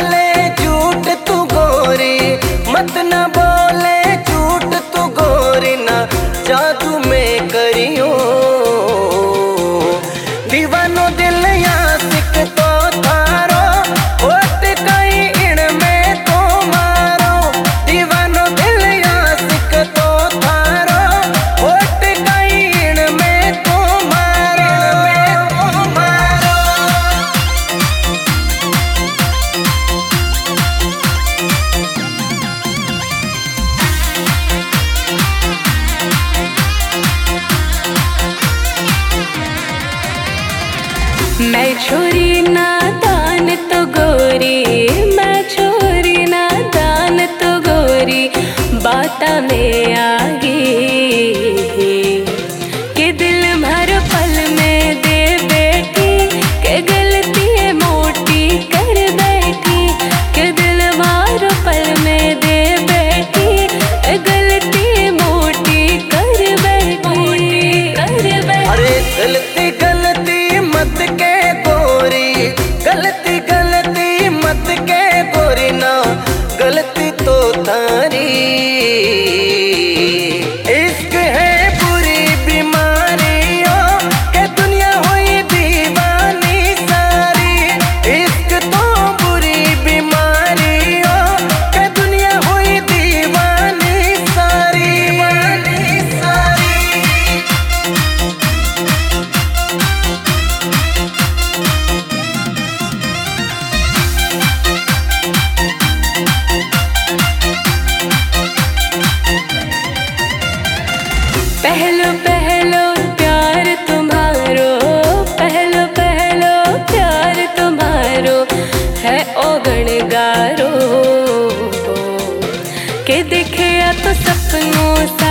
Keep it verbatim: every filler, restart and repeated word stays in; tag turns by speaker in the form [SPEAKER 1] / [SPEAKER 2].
[SPEAKER 1] बोले झूठ तू गोरी, मत न बोले झूठ तू गोरी, ना जादू में करियो दीवानो दिल आशिक तो थारो, होट कई इण में तो मारो। दीवानो दिल आशिक तो थारो, होट कई इण में तो मारो, में तो मारो।
[SPEAKER 2] मैं छोरी नादान तो गोरी, मैं छोरी नादान तो गोरी, बाता में आगी के दिल भर पल में दे बैठी, के गलती है मोटी कर बैठी, के दिल भर पल में दे बैठी, के गलती मोटी कर बैठी, कर बैठी।
[SPEAKER 1] अरे गलती गलती मत के गोरी, गलती गलती मत के गोरी, ना गलती तो तारी। इश्क है बुरी बीमारियों के दुनिया हुई दीवानी सारी। इश्क तो बुरी बीमारियों के दुनिया हुई दीवानी सारी, दीवानी सारी।
[SPEAKER 2] पहलो पहलो प्यार तुम्हारो, पहलो पहलो प्यार तुम्हारो है ओगण गारो, के दिखे तो सपनों